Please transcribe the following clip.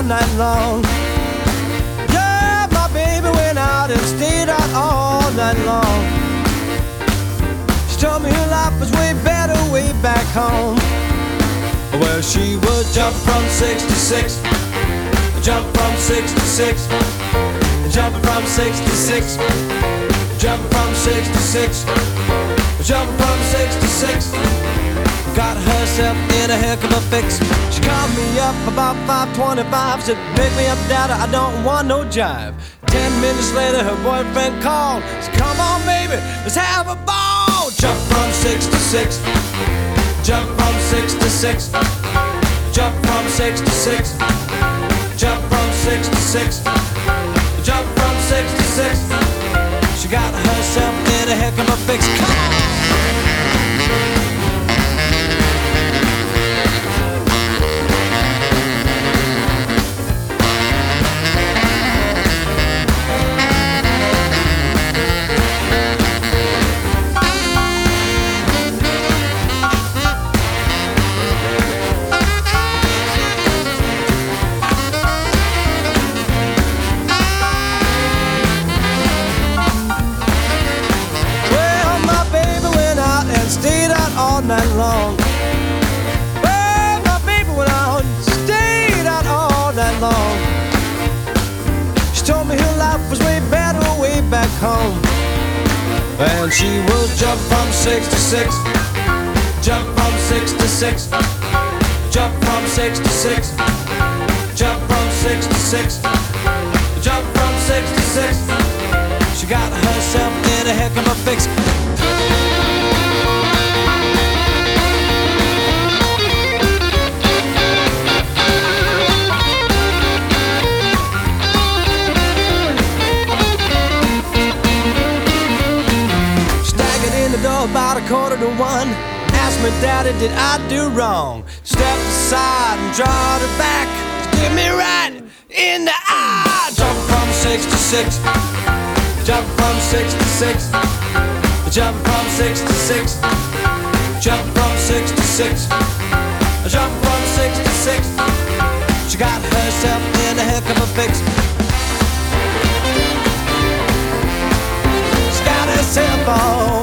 night long. Yeah, my baby went out and stayed out all night long. She told me her life was way better way back home. Well, she would jump from 66, jump from 66, jump from 66, jump from 66, jump from 66. Got herself in a heck of a fix. She called me up about 5:25, said, pick me up, Daddy, I don't want no jive. 10 minutes later, her boyfriend called, said, come on, baby, let's have a ball. Jump from 66, jump from 66, jump from 66, jump from 66, jump from 66. She got herself in a heck of a fix. Come on! Stayed out all night long. Well, my baby went out and stayed out all night long. She told me her life was way better way back home. And she will jump from 66, jump from 66, jump from 66, jump from 66, jump from 66. She got herself in a heck of a fix. About 1:45, asked me, Daddy, did I do wrong? Stepped aside and drawed her back, hit me right in the eye. Jump from 66, jump from 66, jump from 66, jump from 66, jump from 66. She got herself in a heck of a fix. She got herself all